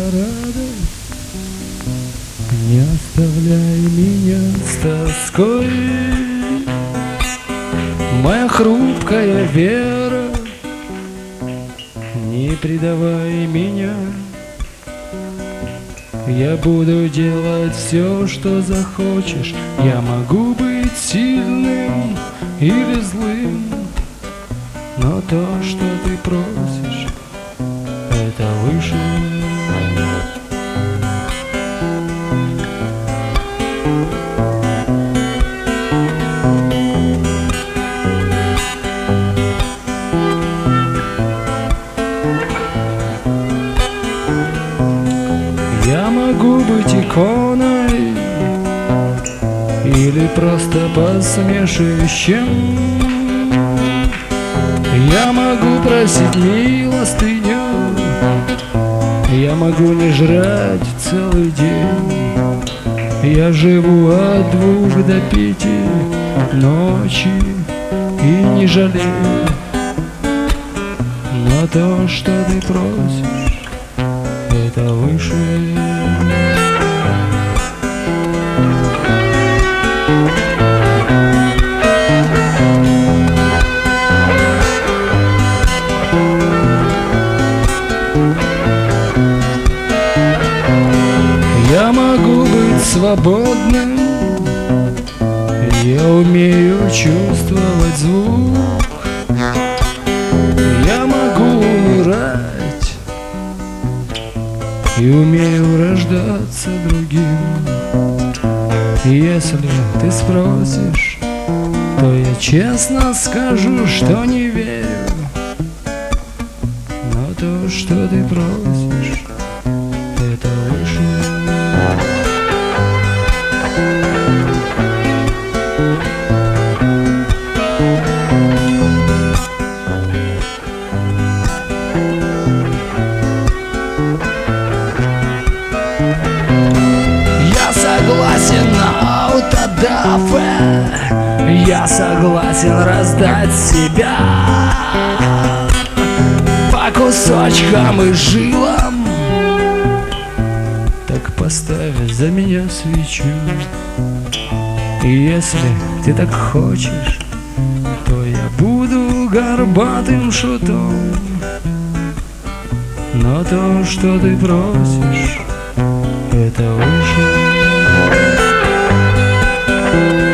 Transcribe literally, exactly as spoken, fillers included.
радость, не оставляй меня с тоской. Моя хрупкая вера, не предавай меня. Я буду делать все, что захочешь. Я могу быть сильным или злым, но то, что ты просишь, это выше. Я могу быть иконой или просто посмешищем. Я могу просить милостыню, я могу не жрать целый день. Я живу от двух до пяти ночи и не жалею. Но то, что ты просишь, это выше. Я могу быть свободным, я умею чувствовать звук. Я могу умирать и умею рождаться другим. Если ты спросишь, то я честно скажу, что не верю. Но то, что ты просишь, это выше. Я согласен на аутодафе, я согласен раздать себя по кусочкам и жилам. Так поставь за меня свечу. И если ты так хочешь, то я буду горбатым шутом. Но то, что ты просишь, это выше.